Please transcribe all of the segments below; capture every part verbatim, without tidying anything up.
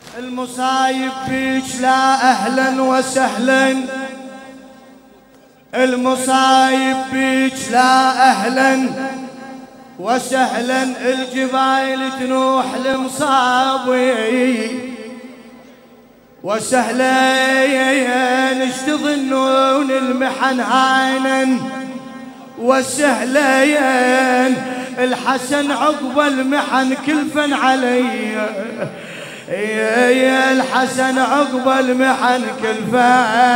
المصايب بيك لا أهلا وسهلا، المصايب بيك لا أهلا وسهلا، الجبايل تنوح المصابي وسهلا، اش تظنون المحن هاينا وسهلا، الحسن عقب المحن كلفا علي، يا الحسن عقب المحن كلفا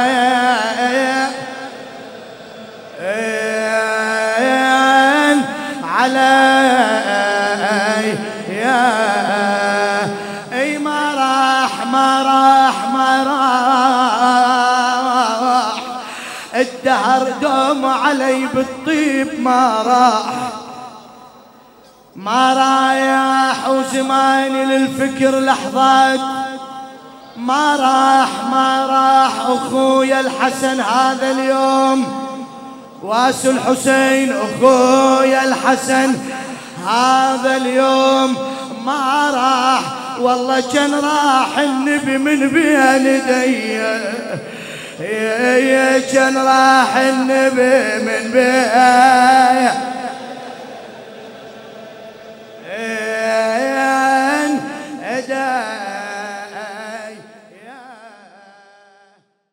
علي، يا اي ما راح ما راح ما راح الدهر دوم علي بالطيب، ما راح ما رايح وزماني للفكر لحظات، ما راح ما راح اخويا الحسن هذا اليوم، واسو الحسين اخويا الحسن هذا اليوم ما راح، والله كان راح النبي من بين يدي، يا كان راح النبي من بين